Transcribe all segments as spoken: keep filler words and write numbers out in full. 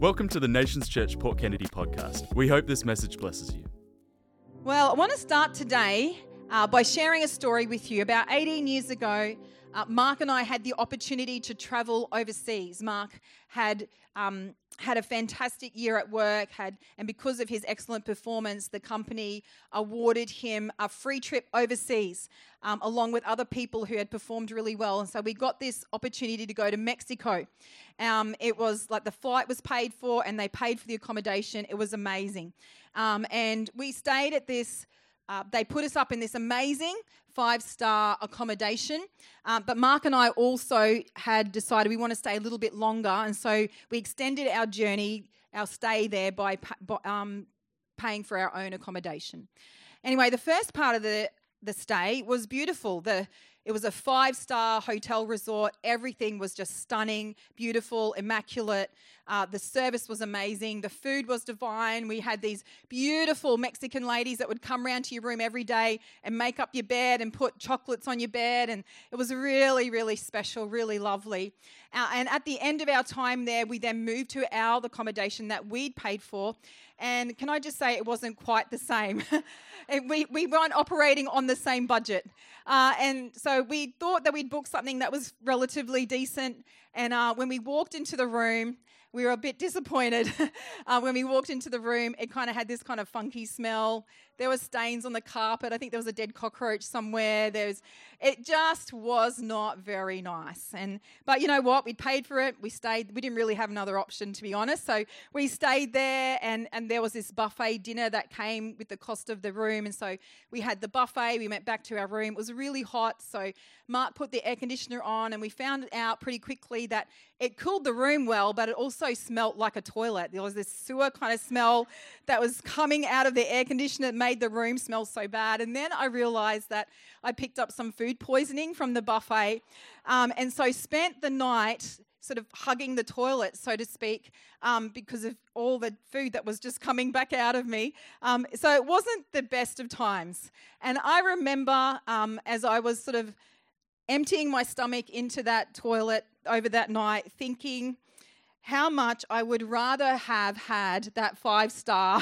Welcome to the Nations Church Port Kennedy podcast. We hope this message blesses you. Well, I want to start today uh, by sharing a story with you. About eighteen years ago, uh, Mark and I had the opportunity to travel overseas. Mark had um, had a fantastic year at work, had, and because of his excellent performance, the company awarded him a free trip overseas, um, along with other people who had performed really well. And so we got this opportunity to go to Mexico. Um, it was like the flight was paid for, and they paid for the accommodation. It was amazing. Um, and we stayed at this, uh, they put us up in this amazing five-star accommodation. Um, but Mark and I also had decided we want to stay a little bit longer. And so we extended our journey, our stay there by um, paying for our own accommodation. Anyway, the first part of the, the stay was beautiful. The It was a five-star hotel resort. Everything was just stunning, beautiful, immaculate. Uh, the service was amazing. The food was divine. We had these beautiful Mexican ladies that would come round to your room every day and make up your bed and put chocolates on your bed. And it was really, really special, really lovely. Uh, and at the end of our time there, we then moved to our accommodation that we'd paid for. And can I just say it wasn't quite the same. we, we weren't operating on the same budget. Uh, and so we thought that we'd book something that was relatively decent. And uh, when we walked into the room, we were a bit disappointed. uh, when we walked into the room, it kind of had this kind of funky smell. There were stains on the carpet. I think there was a dead cockroach somewhere. There was, it just was not very nice. And but you know what? We paid for it. We stayed. We didn't really have another option, to be honest. So we stayed there, and, and there was this buffet dinner that came with the cost of the room. And so we had the buffet. We went back to our room. It was really hot. So Mark put the air conditioner on, and we found out pretty quickly that it cooled the room well, but it also smelled like a toilet. There was this sewer kind of smell that was coming out of the air conditioner that made the room smell so bad. And then I realised that I picked up some food poisoning from the buffet, um, and so spent the night sort of hugging the toilet, so to speak, um, because of all the food that was just coming back out of me. Um, so it wasn't the best of times. And I remember um, as I was sort of emptying my stomach into that toilet over that night, thinking how much I would rather have had that five-star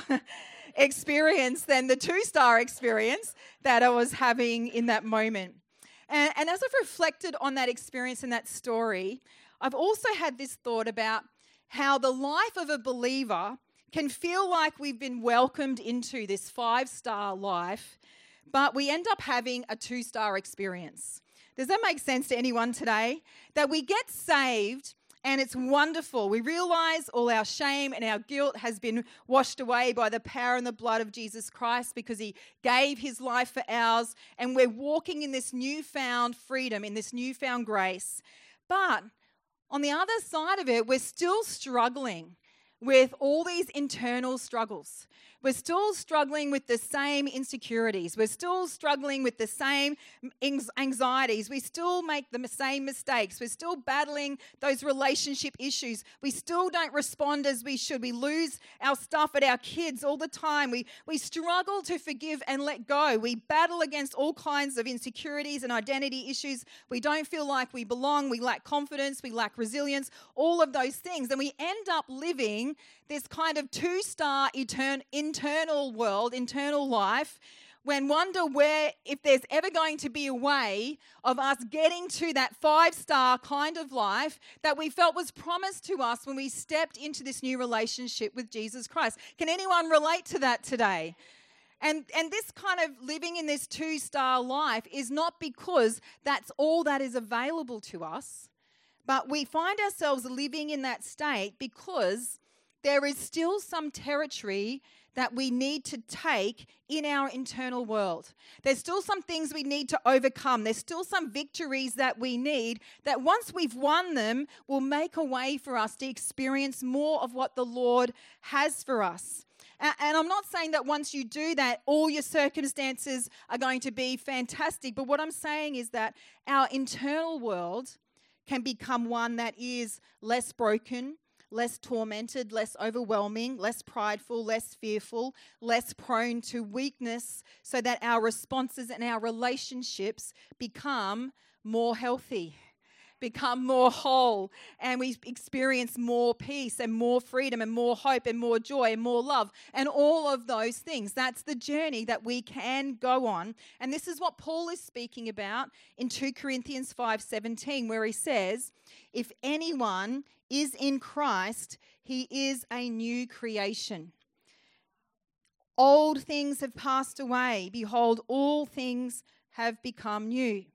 experience than the two-star experience that I was having in that moment. And, and as I've reflected on that experience and that story, I've also had this thought about how the life of a believer can feel like we've been welcomed into this five-star life, but we end up having a two-star experience. Does that make sense to anyone today? That we get saved and it's wonderful. We realize all our shame and our guilt has been washed away by the power and the blood of Jesus Christ because he gave his life for ours, and we're walking in this newfound freedom, in this newfound grace. But on the other side of it, we're still struggling with all these internal struggles. We're still struggling with the same insecurities. We're still struggling with the same anxieties. We still make the same mistakes. We're still battling those relationship issues. We still don't respond as we should. We lose our stuff at our kids all the time. We, we struggle to forgive and let go. We battle against all kinds of insecurities and identity issues. We don't feel like we belong. We lack confidence. We lack resilience, all of those things. And we end up living this kind of two-star etern- internal world, internal life, when wonder where, if there's ever going to be a way of us getting to that five-star kind of life that we felt was promised to us when we stepped into this new relationship with Jesus Christ. Can anyone relate to that today? And, and this kind of living in this two-star life is not because that's all that is available to us, but we find ourselves living in that state because there is still some territory that we need to take in our internal world. There's still some things we need to overcome. There's still some victories that we need that once we've won them will make a way for us to experience more of what the Lord has for us. And I'm not saying that once you do that, all your circumstances are going to be fantastic. But what I'm saying is that our internal world can become one that is less broken, less tormented, less overwhelming, less prideful, less fearful, less prone to weakness, so that our responses and our relationships become more healthy, become more whole, and we experience more peace and more freedom and more hope and more joy and more love and all of those things. That's the journey that we can go on. And this is what Paul is speaking about in two Corinthians five seventeen, where he says, if anyone is in Christ, he is a new creation. Old things have passed away. Behold, all things have become new.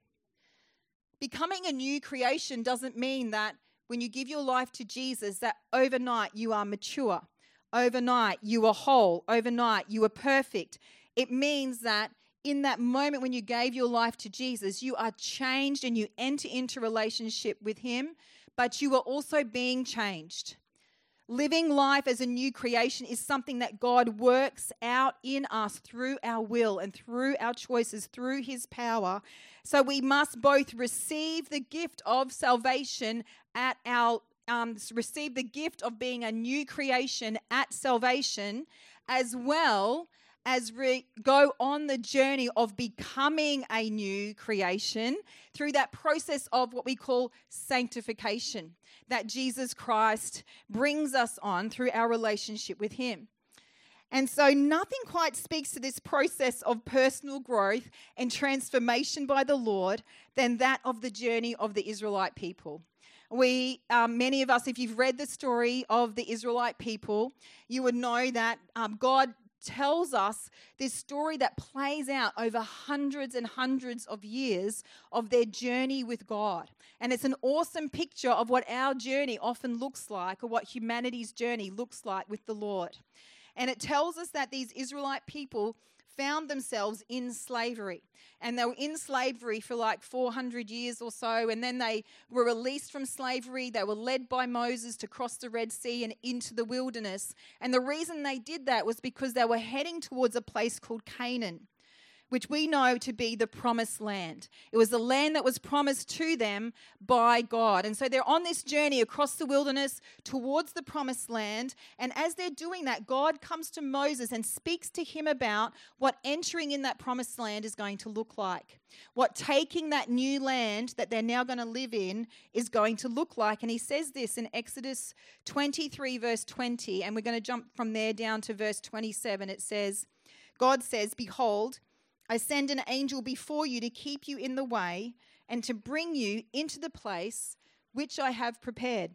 Becoming a new creation doesn't mean that when you give your life to Jesus, that overnight you are mature. Overnight you are whole. Overnight you are perfect. It means that in that moment when you gave your life to Jesus, you are changed and you enter into relationship with him, but you are also being changed. Living life as a new creation is something that God works out in us through our will and through our choices, through his power. So we must both receive the gift of salvation at our, um, receive the gift of being a new creation at salvation, as well as re- go on the journey of becoming a new creation through that process of what we call sanctification, that Jesus Christ brings us on through our relationship with him. And so nothing quite speaks to this process of personal growth and transformation by the Lord than that of the journey of the Israelite people. We, um, many of us, if you've read the story of the Israelite people, you would know that um, God tells us this story that plays out over hundreds and hundreds of years of their journey with God. And it's an awesome picture of what our journey often looks like, or what humanity's journey looks like with the Lord. And it tells us that these Israelite people found themselves in slavery. And they were in slavery for like four hundred years or so. And then they were released from slavery. They were led by Moses to cross the Red Sea and into the wilderness. And the reason they did that was because they were heading towards a place called Canaan, which we know to be the promised land. It was the land that was promised to them by God. And so they're on this journey across the wilderness towards the promised land. And as they're doing that, God comes to Moses and speaks to him about what entering in that promised land is going to look like, what taking that new land that they're now going to live in is going to look like. And he says this in Exodus twenty-three, verse twenty, and we're going to jump from there down to verse twenty-seven. It says, God says, behold, I send an angel before you to keep you in the way and to bring you into the place which I have prepared.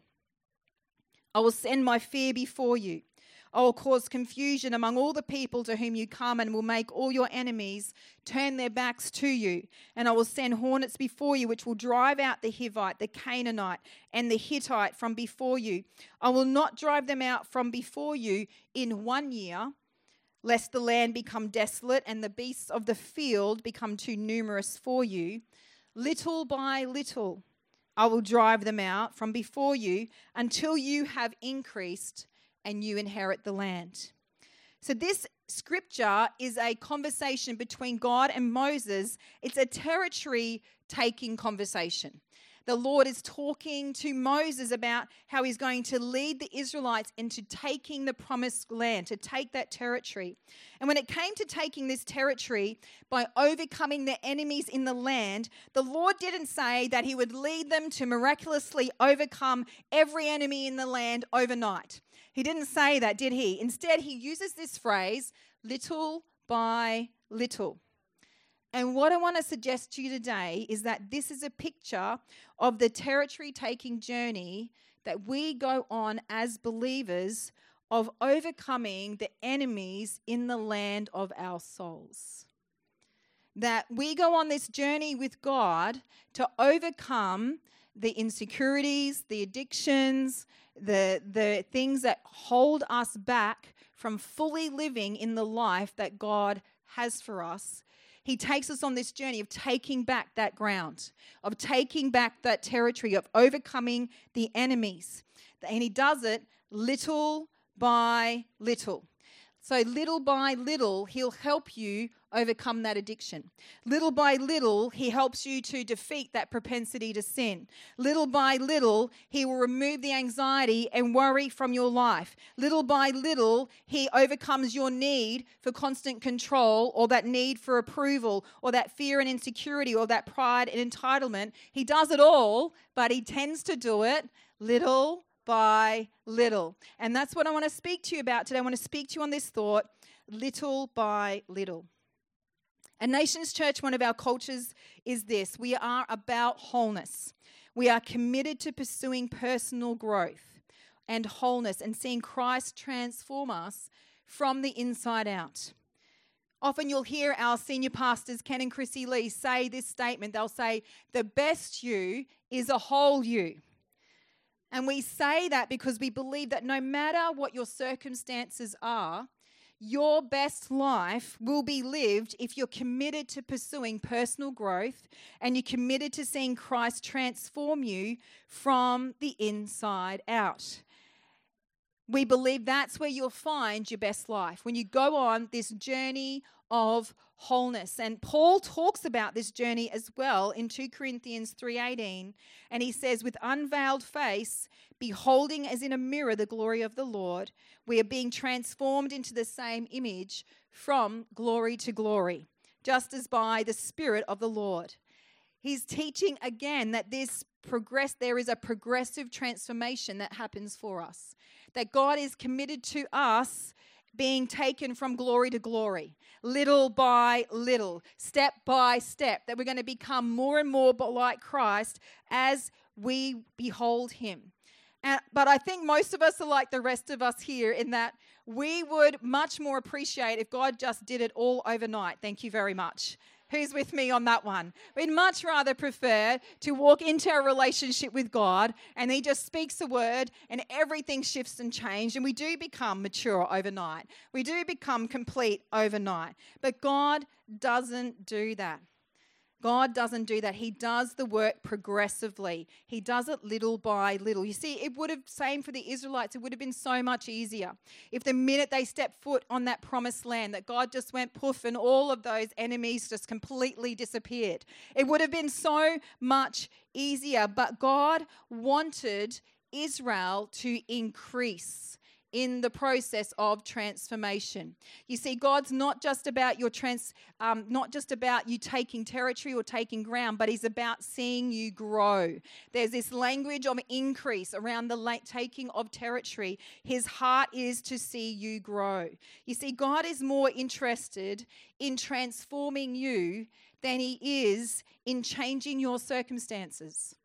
I will send my fear before you. I will cause confusion among all the people to whom you come, and will make all your enemies turn their backs to you. And I will send hornets before you, which will drive out the Hivite, the Canaanite, and the Hittite from before you. I will not drive them out from before you in one year, lest the land become desolate and the beasts of the field become too numerous for you. Little by little I will drive them out from before you until you have increased and you inherit the land. So this scripture is a conversation between God and Moses. It's a territory-taking conversation. The Lord is talking to Moses about how he's going to lead the Israelites into taking the promised land, to take that territory. And when it came to taking this territory by overcoming their enemies in the land, the Lord didn't say that he would lead them to miraculously overcome every enemy in the land overnight. He didn't say that, did he? Instead, he uses this phrase, little by little. And what I want to suggest to you today is that this is a picture of the territory-taking journey that we go on as believers of overcoming the enemies in the land of our souls. That we go on this journey with God to overcome the insecurities, the addictions, the, the things that hold us back from fully living in the life that God has for us. He takes us on this journey of taking back that ground, of taking back that territory, of overcoming the enemies. And he does it little by little. So little by little, he'll help you overcome that addiction. Little by little, he helps you to defeat that propensity to sin. Little by little, he will remove the anxiety and worry from your life. Little by little, he overcomes your need for constant control, or that need for approval, or that fear and insecurity, or that pride and entitlement. He does it all, but he tends to do it little by little. And that's what I want to speak to you about today. I want to speak to you on this thought, little by little. At Nations Church, one of our cultures is this: we are about wholeness. We are committed to pursuing personal growth and wholeness and seeing Christ transform us from the inside out. Often you'll hear our senior pastors, Ken and Chrissy Lee, say this statement. They'll say, the best you is a whole you. And we say that because we believe that no matter what your circumstances are, your best life will be lived if you're committed to pursuing personal growth and you're committed to seeing Christ transform you from the inside out. We believe that's where you'll find your best life, when you go on this journey of wholeness. And Paul talks about this journey as well in two Corinthians three eighteen, and he says, with unveiled face, beholding as in a mirror the glory of the Lord, we are being transformed into the same image from glory to glory, just as by the Spirit of the Lord. He's teaching again that this progress, there is a progressive transformation that happens for us, that God is committed to us being taken from glory to glory, little by little, step by step, that we're going to become more and more like Christ as we behold him. And, but I think most of us are like the rest of us here in that we would much more appreciate if God just did it all overnight. Thank you very much. Who's with me on that one? We'd much rather prefer to walk into a relationship with God and he just speaks a word and everything shifts and changes, and we do become mature overnight. We do become complete overnight. But God doesn't do that. God doesn't do that. He does the work progressively. He does it little by little. You see, it would have, same for the Israelites, it would have been so much easier if the minute they stepped foot on that promised land, that God just went poof and all of those enemies just completely disappeared. It would have been so much easier, but God wanted Israel to increase in the process of transformation. You see, God's not just about your trans, um, not just about you taking territory or taking ground, but he's about seeing you grow. There's this language of increase around the late taking of territory. His heart is to see you grow. You see, God is more interested in transforming you than he is in changing your circumstances.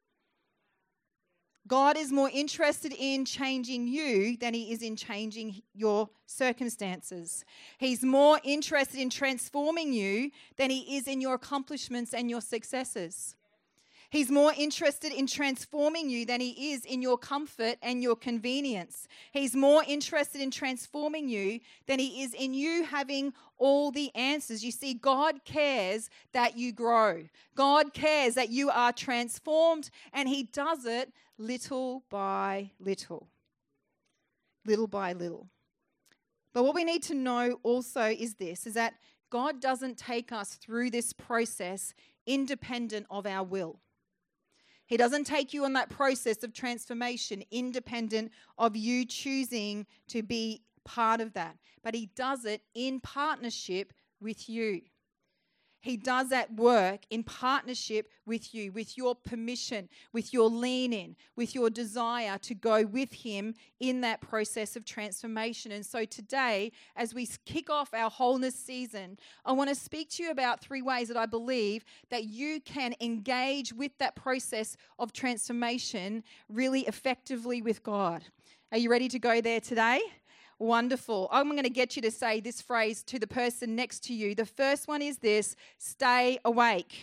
God is more interested in changing you than he is in changing your circumstances. He's more interested in transforming you than he is in your accomplishments and your successes. He's more interested in transforming you than he is in your comfort and your convenience. He's more interested in transforming you than he is in you having all the answers. You see, God cares that you grow. God cares that you are transformed, and he does it little by little. Little by little. But what we need to know also is this, is that God doesn't take us through this process independent of our will. He doesn't take you on that process of transformation independent of you choosing to be part of that. But he does it in partnership with you. He does that work in partnership with you, with your permission, with your lean in, with your desire to go with him in that process of transformation. And so today, as we kick off our wholeness season, I want to speak to you about three ways that I believe that you can engage with that process of transformation really effectively with God. Are you ready to go there today? Wonderful. I'm going to get you to say this phrase to the person next to you. The first one is this: stay awake.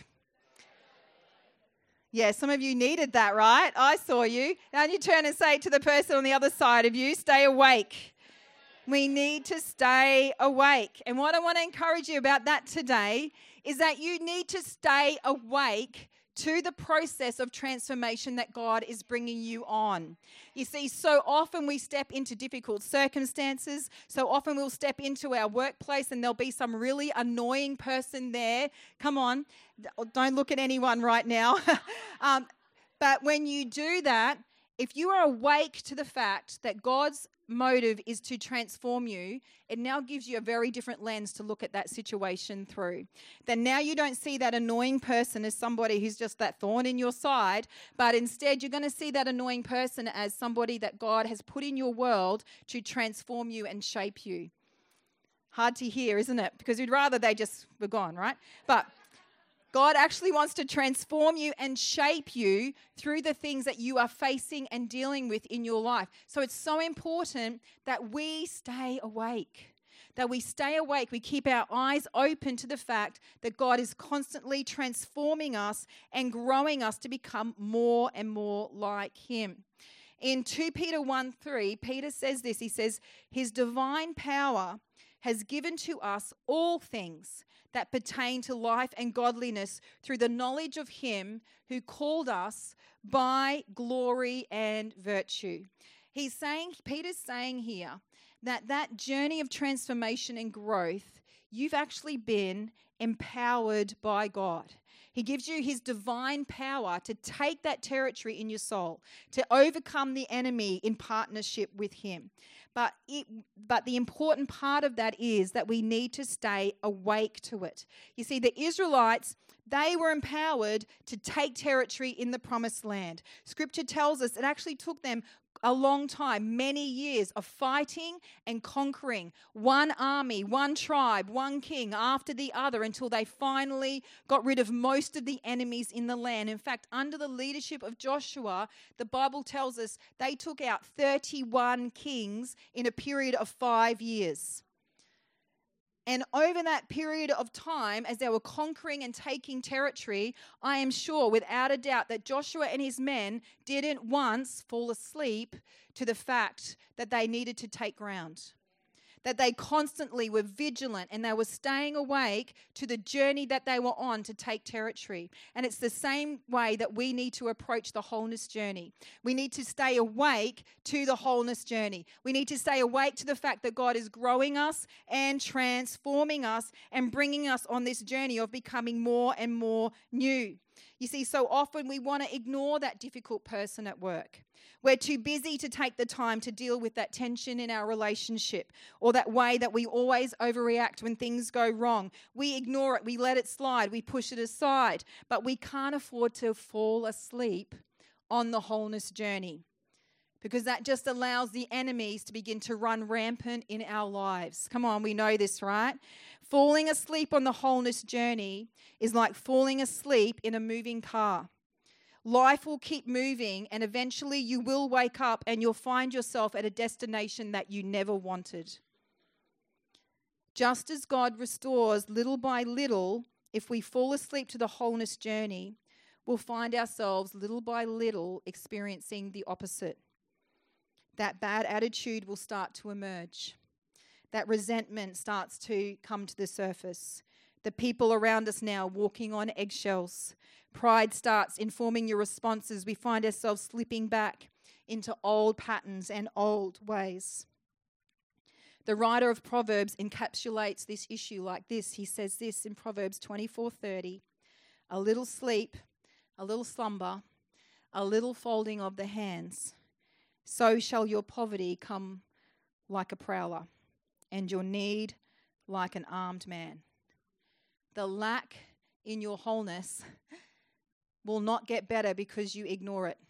Yeah, some of you needed that, right? I saw you. Now you turn and say to the person on the other side of you, stay awake. We need to stay awake. And what I want to encourage you about that today is that you need to stay awake to the process of transformation that God is bringing you on. You see, so often we step into difficult circumstances. So often we'll step into our workplace and there'll be some really annoying person there. Come on, don't look at anyone right now. um, but when you do that, if you are awake to the fact that God's motive is to transform you, it now gives you a very different lens to look at that situation through. Then now you don't see that annoying person as somebody who's just that thorn in your side, but instead you're going to see that annoying person as somebody that God has put in your world to transform you and shape you. Hard to hear, isn't it? Because we'd rather they just were gone, right? But God actually wants to transform you and shape you through the things that you are facing and dealing with in your life. So it's so important that we stay awake, that we stay awake. We keep our eyes open to the fact that God is constantly transforming us and growing us to become more and more like Him. In Second Peter one three, Peter says this. He says, His divine power has given to us all things that pertain to life and godliness through the knowledge of Him who called us by glory and virtue. He's saying, Peter's saying here that that journey of transformation and growth, you've actually been empowered by God. He gives you His divine power to take that territory in your soul, to overcome the enemy in partnership with Him. But it, but the important part of that is that we need to stay awake to it. You see, the Israelites, they were empowered to take territory in the promised land. Scripture tells us it actually took them a long time, many years of fighting and conquering one army, one tribe, one king after the other until they finally got rid of most of the enemies in the land. In fact, under the leadership of Joshua, the Bible tells us they took out thirty-one kings in a period of five years. And over that period of time, as they were conquering and taking territory, I am sure, without a doubt, that Joshua and his men didn't once fall asleep to the fact that they needed to take ground. That they constantly were vigilant and they were staying awake to the journey that they were on to take territory. And it's the same way that we need to approach the wholeness journey. We need to stay awake to the wholeness journey. We need to stay awake to the fact that God is growing us and transforming us and bringing us on this journey of becoming more and more new. You see, so often we want to ignore that difficult person at work. We're too busy to take the time to deal with that tension in our relationship or that way that we always overreact when things go wrong. We ignore it, we let it slide, we push it aside, but we can't afford to fall asleep on the wholeness journey because that just allows the enemies to begin to run rampant in our lives. Come on, we know this, right? Falling asleep on the wholeness journey is like falling asleep in a moving car. Life will keep moving and eventually you will wake up and you'll find yourself at a destination that you never wanted. Just as God restores little by little, if we fall asleep to the wholeness journey, we'll find ourselves little by little experiencing the opposite. That bad attitude will start to emerge. That resentment starts to come to the surface. The people around us now walking on eggshells. Pride starts informing your responses. We find ourselves slipping back into old patterns and old ways. The writer of Proverbs encapsulates this issue like this. He says this in Proverbs twenty-four thirty. A little sleep, a little slumber, a little folding of the hands. So shall your poverty come like a prowler, and your need like an armed man. The lack in your wholeness will not get better because you ignore it.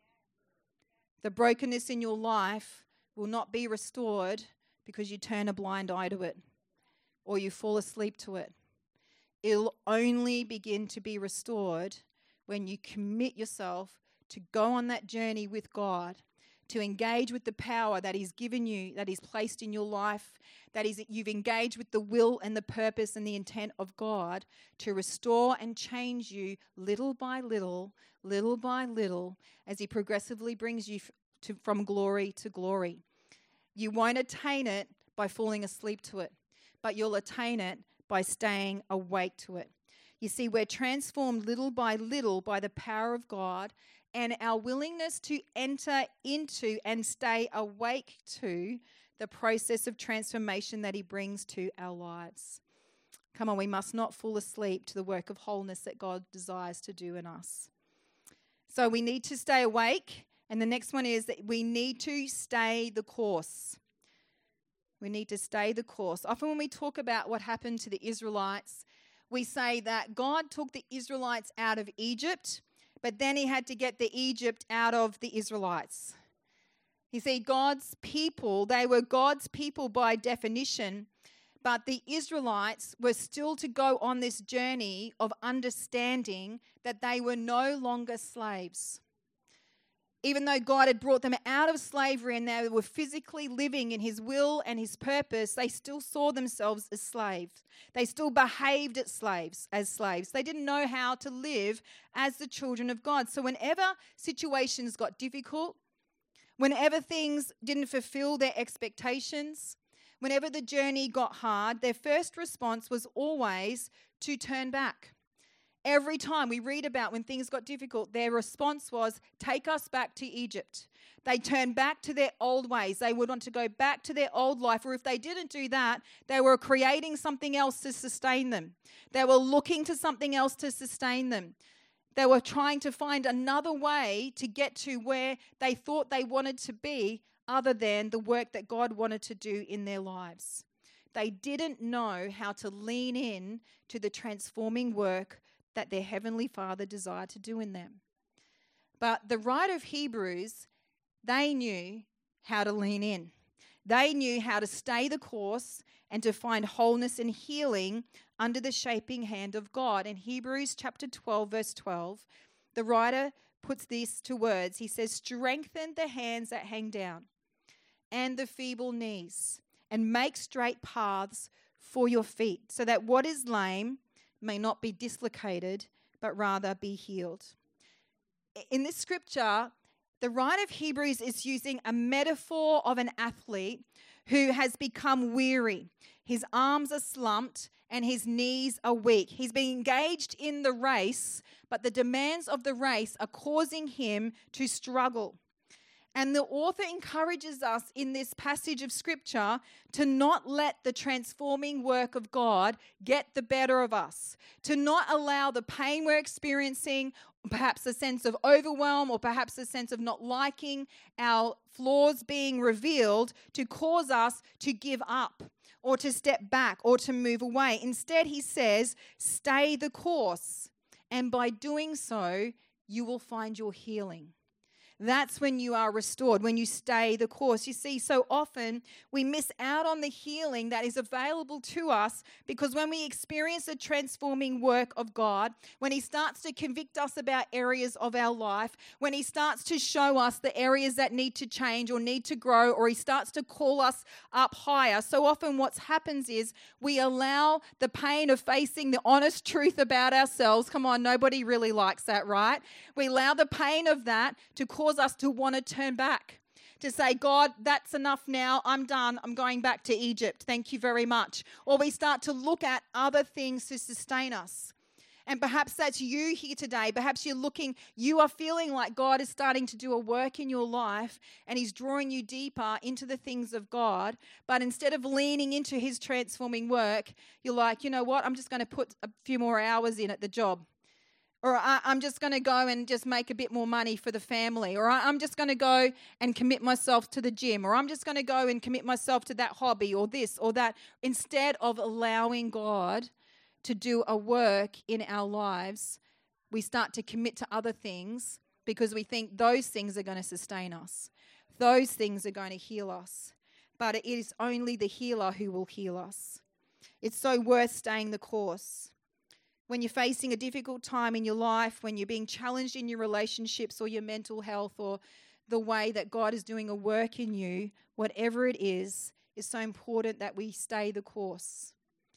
The brokenness in your life will not be restored because you turn a blind eye to it or you fall asleep to it. It'll only begin to be restored when you commit yourself to go on that journey with God, to engage with the power that He's given you, that He's placed in your life, that is, you've engaged with the will and the purpose and the intent of God to restore and change you little by little, little by little, as He progressively brings you f- to, from glory to glory. You won't attain it by falling asleep to it, but you'll attain it by staying awake to it. You see, we're transformed little by little by the power of God, and our willingness to enter into and stay awake to the process of transformation that he brings to our lives. Come on, we must not fall asleep to the work of wholeness that God desires to do in us. So we need to stay awake. And the next one is that we need to stay the course. We need to stay the course. Often when we talk about what happened to the Israelites, we say that God took the Israelites out of Egypt, but then he had to get the Egypt out of the Israelites. You see, God's people, they were God's people by definition, but the Israelites were still to go on this journey of understanding that they were no longer slaves. Even though God had brought them out of slavery and they were physically living in his will and his purpose, they still saw themselves as slaves. They still behaved as slaves, as slaves. They didn't know how to live as the children of God. So whenever situations got difficult, whenever things didn't fulfill their expectations, whenever the journey got hard, their first response was always to turn back. Every time we read about when things got difficult, their response was, take us back to Egypt. They turned back to their old ways. They would want to go back to their old life, or if they didn't do that, they were creating something else to sustain them. They were looking to something else to sustain them. They were trying to find another way to get to where they thought they wanted to be other than the work that God wanted to do in their lives. They didn't know how to lean in to the transforming work that their Heavenly Father desired to do in them. But the writer of Hebrews, they knew how to lean in. They knew how to stay the course and to find wholeness and healing under the shaping hand of God. In Hebrews chapter twelve, verse twelve, the writer puts this to words. He says, strengthen the hands that hang down and the feeble knees, and make straight paths for your feet, so that what is lame may not be dislocated, but rather be healed. In this scripture, the writer of Hebrews is using a metaphor of an athlete who has become weary. His arms are slumped and his knees are weak. He's been engaged in the race, but the demands of the race are causing him to struggle. And the author encourages us in this passage of scripture to not let the transforming work of God get the better of us, to not allow the pain we're experiencing, perhaps a sense of overwhelm or perhaps a sense of not liking our flaws being revealed, to cause us to give up or to step back or to move away. Instead, he says, stay the course, and by doing so, you will find your healing. That's when you are restored, when you stay the course. You see, so often we miss out on the healing that is available to us because when we experience the transforming work of God, when he starts to convict us about areas of our life, when he starts to show us the areas that need to change or need to grow, or he starts to call us up higher, so often what happens is we allow the pain of facing the honest truth about ourselves. Come on, nobody really likes that, right? We allow the pain of that to cause us to want to turn back, to say, God, that's enough now. I'm done. I'm going back to Egypt. Thank you very much. Or we start to look at other things to sustain us. And perhaps that's you here today. Perhaps you're looking, you are feeling like God is starting to do a work in your life and he's drawing you deeper into the things of God. But instead of leaning into his transforming work, you're like, you know what? I'm just going to put a few more hours in at the job. Or I'm just going to go and just make a bit more money for the family. Or I'm just going to go and commit myself to the gym. Or I'm just going to go and commit myself to that hobby or this or that. Instead of allowing God to do a work in our lives, we start to commit to other things because we think those things are going to sustain us. Those things are going to heal us. But it is only the healer who will heal us. It's so worth staying the course. When you're facing a difficult time in your life, when you're being challenged in your relationships or your mental health or the way that God is doing a work in you, whatever it is, it's so important that we stay the course.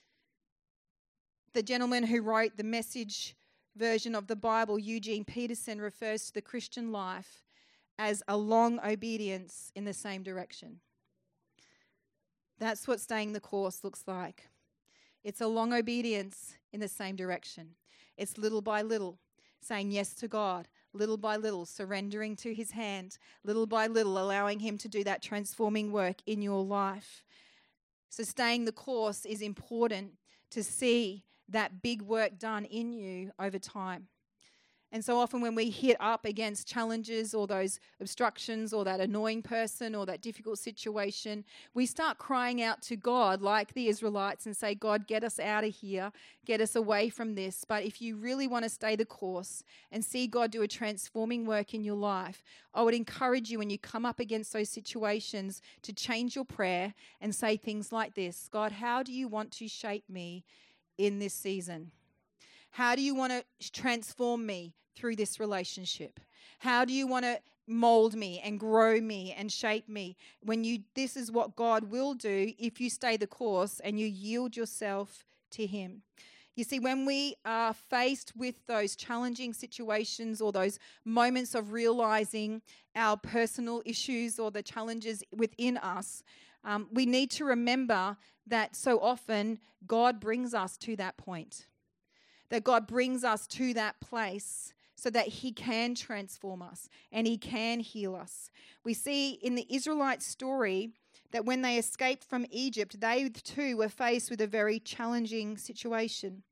The gentleman who wrote the Message version of the Bible, Eugene Peterson, refers to the Christian life as a long obedience in the same direction. That's what staying the course looks like. It's a long obedience in the same direction. It's little by little, saying yes to God, little by little, surrendering to his hand, little by little, allowing him to do that transforming work in your life. So staying the course is important to see that big work done in you over time. And so often when we hit up against challenges or those obstructions or that annoying person or that difficult situation, we start crying out to God like the Israelites and say, God, get us out of here, get us away from this. But if you really want to stay the course and see God do a transforming work in your life, I would encourage you when you come up against those situations to change your prayer and say things like this: God, how do you want to shape me in this season? How do you want to transform me through this relationship? How do you want to mold me and grow me and shape me? When you, this is what God will do if you stay the course and you yield yourself to him. You see, when we are faced with those challenging situations or those moments of realizing our personal issues or the challenges within us, um, we need to remember that so often God brings us to that point. That God brings us to that place so that he can transform us and he can heal us. We see in the Israelite story that when they escaped from Egypt, they too were faced with a very challenging situation.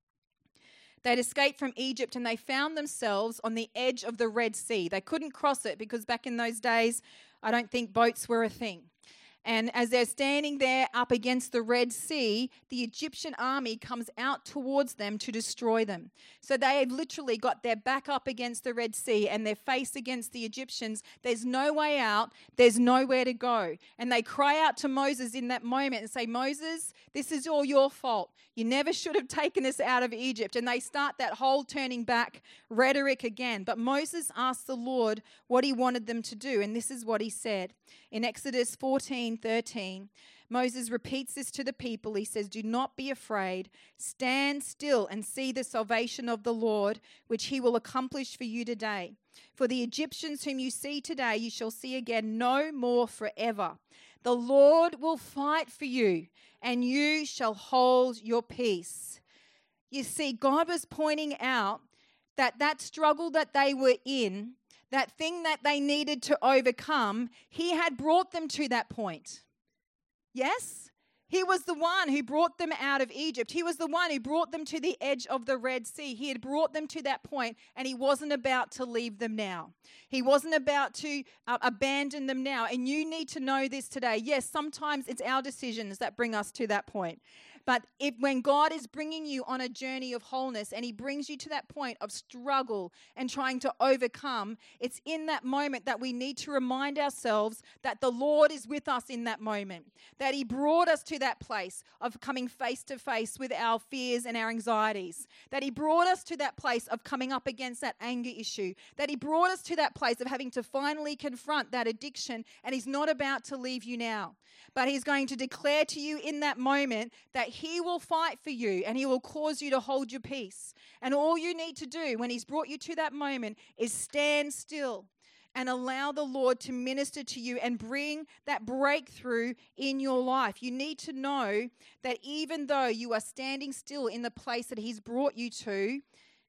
They'd escaped from Egypt and they found themselves on the edge of the Red Sea. They couldn't cross it because back in those days, I don't think boats were a thing. And as they're standing there up against the Red Sea, the Egyptian army comes out towards them to destroy them. So they have literally got their back up against the Red Sea and their face against the Egyptians. There's no way out. There's nowhere to go. And they cry out to Moses in that moment and say, Moses, this is all your fault. You never should have taken us out of Egypt. And they start that whole turning back rhetoric again. But Moses asked the Lord what he wanted them to do. And this is what he said. In Exodus fourteen thirteen, Moses repeats this to the people. He says, do not be afraid. Stand still and see the salvation of the Lord, which he will accomplish for you today. For the Egyptians whom you see today, you shall see again no more forever. The Lord will fight for you, and you shall hold your peace. You see, God was pointing out that that struggle that they were in, that thing that they needed to overcome, he had brought them to that point. Yes? He was the one who brought them out of Egypt. He was the one who brought them to the edge of the Red Sea. He had brought them to that point, and he wasn't about to leave them now. He wasn't about to uh, abandon them now. And you need to know this today. Yes, sometimes it's our decisions that bring us to that point. But if when God is bringing you on a journey of wholeness and he brings you to that point of struggle and trying to overcome, it's in that moment that we need to remind ourselves that the Lord is with us in that moment, that he brought us to that place of coming face to face with our fears and our anxieties, that he brought us to that place of coming up against that anger issue, that he brought us to that place of having to finally confront that addiction, and he's not about to leave you now. But he's going to declare to you in that moment that he will fight for you and he will cause you to hold your peace. And all you need to do when he's brought you to that moment is stand still and allow the Lord to minister to you and bring that breakthrough in your life. You need to know that even though you are standing still in the place that he's brought you to,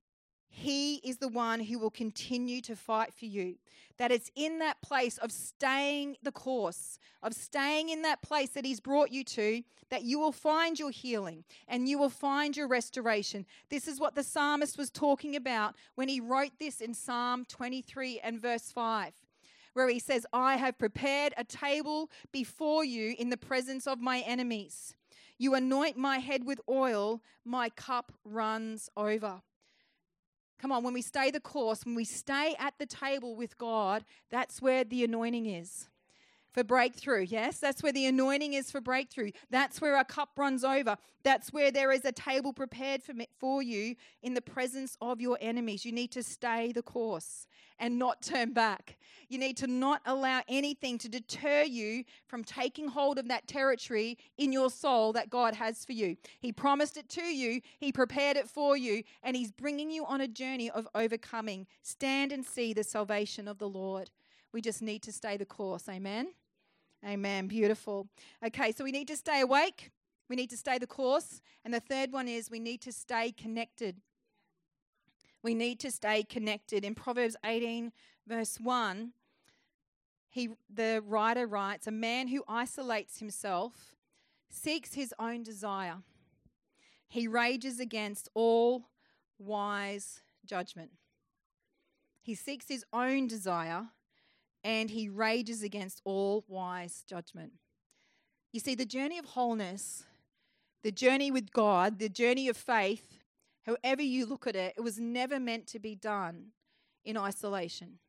he is the one who will continue to fight for you. That it's in that place of staying the course, of staying in that place that he's brought you to, that you will find your healing and you will find your restoration. This is what the psalmist was talking about when he wrote this in Psalm twenty-three and verse five, where he says, I have prepared a table before you in the presence of my enemies. You anoint my head with oil, my cup runs over. Come on, when we stay the course, when we stay at the table with God, that's where the anointing is for breakthrough. Yes, that's where the anointing is for breakthrough. That's where our cup runs over. That's where there is a table prepared for, me, for you in the presence of your enemies. You need to stay the course and not turn back. You need to not allow anything to deter you from taking hold of that territory in your soul that God has for you. He promised it to you. He prepared it for you, and he's bringing you on a journey of overcoming. Stand and see the salvation of the Lord. We just need to stay the course. Amen? Amen. Beautiful. Okay, so we need to stay awake. We need to stay the course. And the third one is we need to stay connected. We need to stay connected. In Proverbs eighteen, verse one, he, the writer writes, a man who isolates himself seeks his own desire. He rages against all wise judgment. He seeks his own desire and he rages against all wise judgment. You see, the journey of wholeness, the journey with God, the journey of faith, however you look at it, it was never meant to be done in isolation.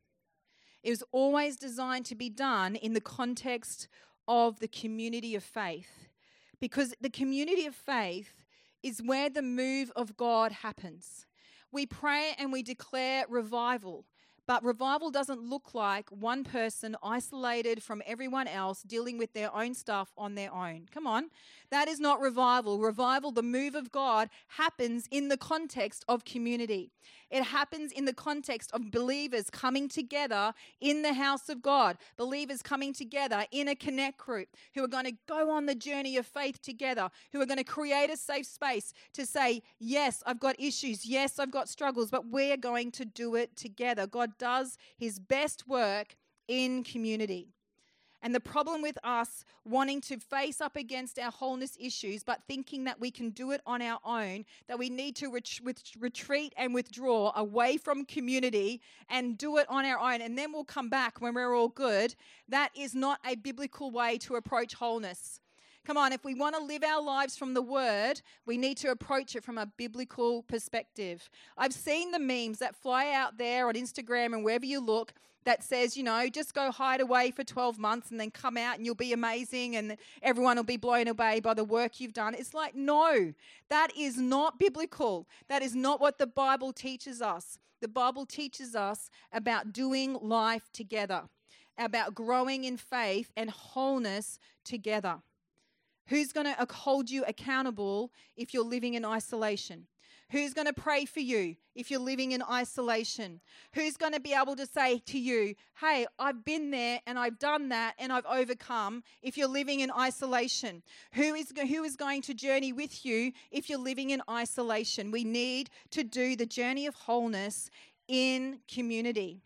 It was always designed to be done in the context of the community of faith, because the community of faith is where the move of God happens. We pray and we declare revival, but revival doesn't look like one person isolated from everyone else dealing with their own stuff on their own. Come on. That is not revival. Revival, the move of God, happens in the context of community. It happens in the context of believers coming together in the house of God, believers coming together in a connect group who are going to go on the journey of faith together, who are going to create a safe space to say, yes, I've got issues, yes, I've got struggles, but we're going to do it together. God does his best work in community. And the problem with us wanting to face up against our wholeness issues, but thinking that we can do it on our own, that we need to ret- retreat and withdraw away from community and do it on our own, and then we'll come back when we're all good, that is not a biblical way to approach wholeness. Come on, if we want to live our lives from the Word, we need to approach it from a biblical perspective. I've seen the memes that fly out there on Instagram and wherever you look that says, you know, just go hide away for twelve months and then come out and you'll be amazing and everyone will be blown away by the work you've done. It's like, no, that is not biblical. That is not what the Bible teaches us. The Bible teaches us about doing life together, about growing in faith and wholeness together. Who's going to hold you accountable if you're living in isolation? Who's going to pray for you if you're living in isolation? Who's going to be able to say to you, hey, I've been there and I've done that and I've overcome if you're living in isolation? Who is, who is going to journey with you if you're living in isolation? We need to do the journey of wholeness in community.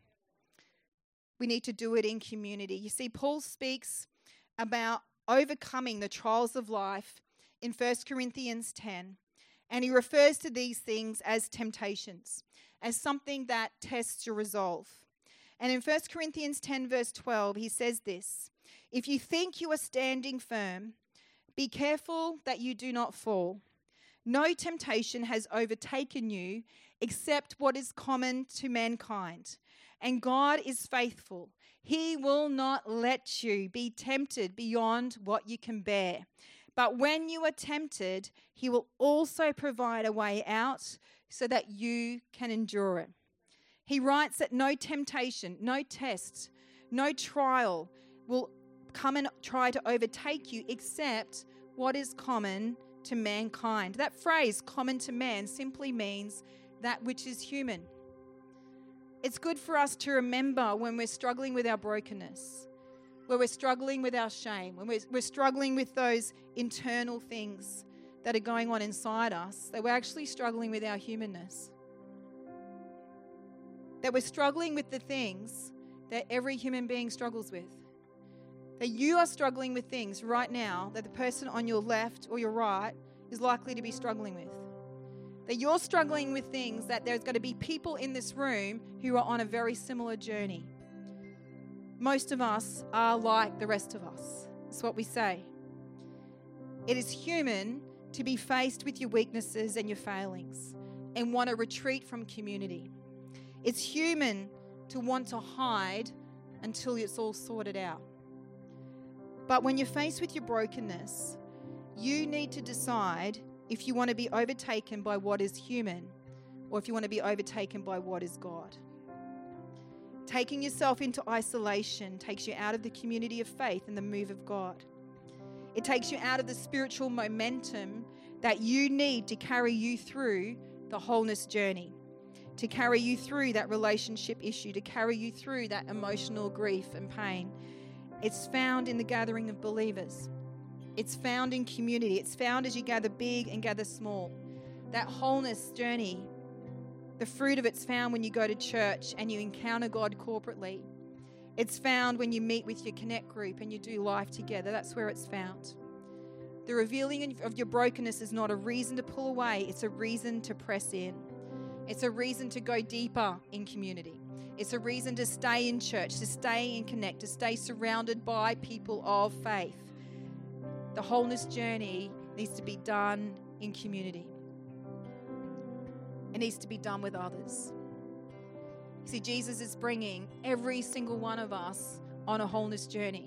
We need to do it in community. You see, Paul speaks about overcoming the trials of life in First Corinthians ten. And he refers to these things as temptations, as something that tests your resolve. And in First Corinthians ten, verse twelve, he says this: if you think you are standing firm, be careful that you do not fall. No temptation has overtaken you except what is common to mankind. And God is faithful. He will not let you be tempted beyond what you can bear. But when you are tempted, he will also provide a way out so that you can endure it. He writes that no temptation, no test, no trial will come and try to overtake you except what is common to mankind. That phrase, common to man, simply means that which is human. It's good for us to remember when we're struggling with our brokenness, where we're struggling with our shame, when we're, we're struggling with those internal things that are going on inside us, that we're actually struggling with our humanness. That we're struggling with the things that every human being struggles with. That you are struggling with things right now that the person on your left or your right is likely to be struggling with. That you're struggling with things that there's going to be people in this room who are on a very similar journey. Most of us are like the rest of us. That's what we say. It is human to be faced with your weaknesses and your failings and want to retreat from community. It's human to want to hide until it's all sorted out. But when you're faced with your brokenness, you need to decide if you want to be overtaken by what is human or if you want to be overtaken by what is God. Taking yourself into isolation takes you out of the community of faith and the move of God. It takes you out of the spiritual momentum that you need to carry you through the wholeness journey, to carry you through that relationship issue, to carry you through that emotional grief and pain. It's found in the gathering of believers. It's found in community. It's found as you gather big and gather small. That wholeness journey, the fruit of it's found when you go to church and you encounter God corporately. It's found when you meet with your connect group and you do life together. That's where it's found. The revealing of your brokenness is not a reason to pull away. It's a reason to press in. It's a reason to go deeper in community. It's a reason to stay in church, to stay in connect, to stay surrounded by people of faith. The wholeness journey needs to be done in community. It needs to be done with others. You see, Jesus is bringing every single one of us on a wholeness journey.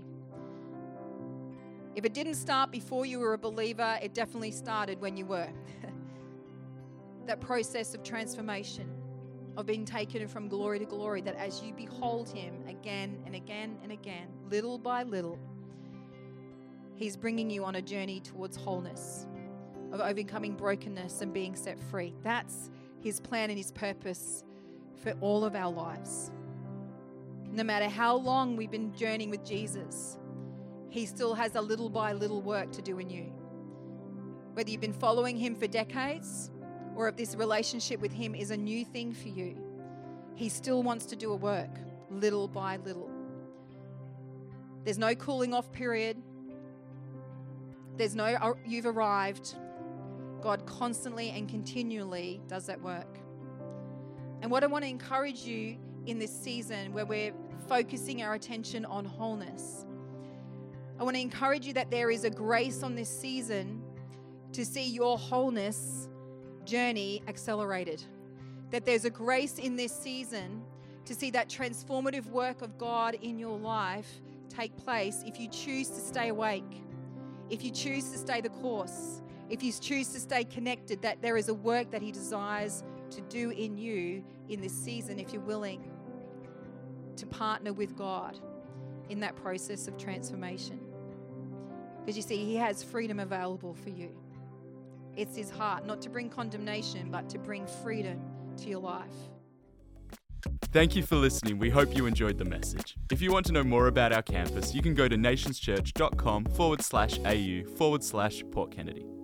If it didn't start before you were a believer, it definitely started when you were. That process of transformation, of being taken from glory to glory, that as you behold him again and again and again, little by little, he's bringing you on a journey towards wholeness, of overcoming brokenness and being set free. That's his plan and his purpose for all of our lives. No matter how long we've been journeying with Jesus, he still has a little by little work to do in you. Whether you've been following him for decades or if this relationship with him is a new thing for you, he still wants to do a work little by little. There's no cooling off period. There's no you've arrived. God constantly and continually does that work. And what I want to encourage you in this season where we're focusing our attention on wholeness, I want to encourage you that there is a grace on this season to see your wholeness journey accelerated. That there's a grace in this season to see that transformative work of God in your life take place if you choose to stay awake, if you choose to stay the course, if you choose to stay connected, that there is a work that he desires to do in you in this season if you're willing to partner with God in that process of transformation. Because you see, he has freedom available for you. It's his heart, not to bring condemnation, but to bring freedom to your life. Thank you for listening. We hope you enjoyed the message. If you want to know more about our campus, you can go to nationschurch.com forward slash AU forward slash Port Kennedy.